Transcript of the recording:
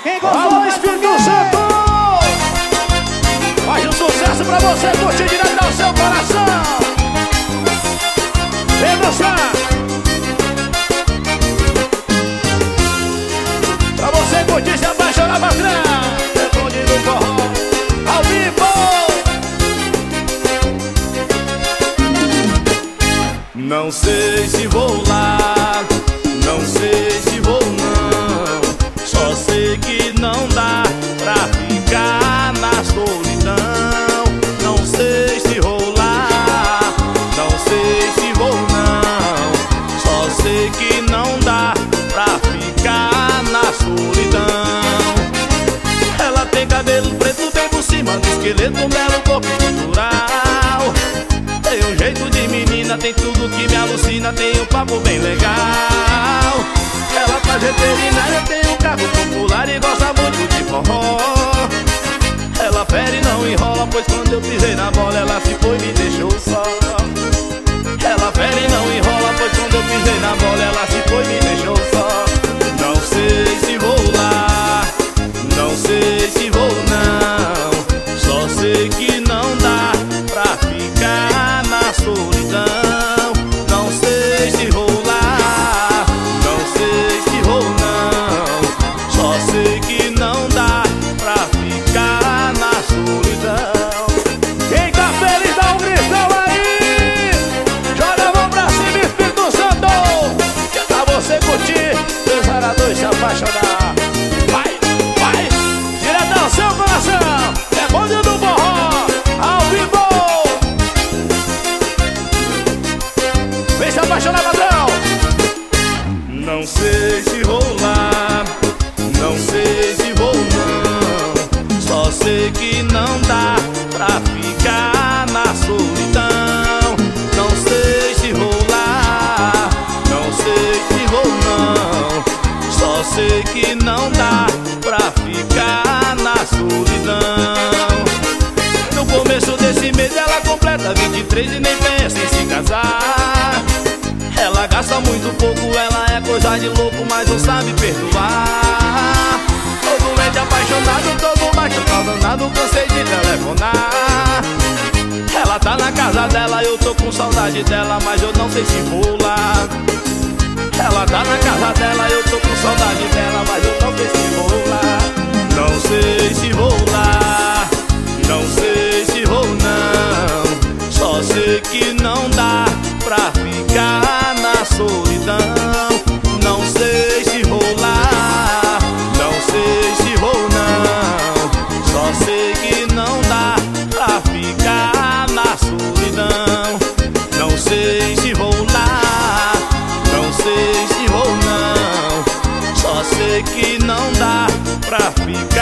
Quem gostou do Espírito Santo, faz um sucesso pra você curtir direto ao seu coração. Vem dançar. Pra você curtir, se apaixonar, patrão. É bonde do forró, ao vivo. Não sei se vou lá, não sei se vou não. Só sei que não dá pra ficar na solidão. Não sei se vou lá, não sei se vou não. Só sei que não dá pra ficar na solidão. Ela tem cabelo preto bem por cima do esqueleto, um belo corpo natural. Tem um jeito de menina, tem tudo que me alucina, tem um papo bem legal. Ela faz veterinária, tem um carro popular e gosta muito de forró. Ela fere e não enrola, pois quando eu pisei na bola ela se foi e me deixou só. Ela fere e não enrola, pois quando eu pisei na bola ela se foi e me deixou só. Não sei se vou lá, não sei se vou não. Só sei que não dá pra ficar na solidão. Não sei se vou lá, não sei se vou não. Só sei que não dá pra ficar na solidão. Quem tá feliz dá um gritão aí. Joga a mão pra cima, Espírito Santo, que é pra você curtir, dançar a dois, se apaixonar. Vai, vai, direto ao seu coração. É bonde do forró, ao vivo. Vem se apaixonar, patrão. Não sei se vou lá, não sei se vou não. Só sei que não dá pra ficar na solidão. Não sei se vou lá, não sei se vou não. Só sei que não dá pra ficar na solidão. No começo desse mês ela completa 23 e nem pensa em se casar. Ela gasta muito pouco, ela é coisa de louco, mas não sabe perdoar. Todo doente apaixonado, todo macho danado, cansei de telefonar. Ela tá na casa dela, eu tô com saudade dela, mas eu não sei se vou lá. Ela tá na casa dela, eu tô com saudade dela, mas eu não sei se vou lá. Não sei se vou lá, não sei se vou não. Só sei que não dá pra ficar na solidão. Não sei se vou lá, não sei se vou não. Só sei que não dá pra ficar na solidão. Não sei se vou lá, não sei se vou não. Só sei que não dá pra ficar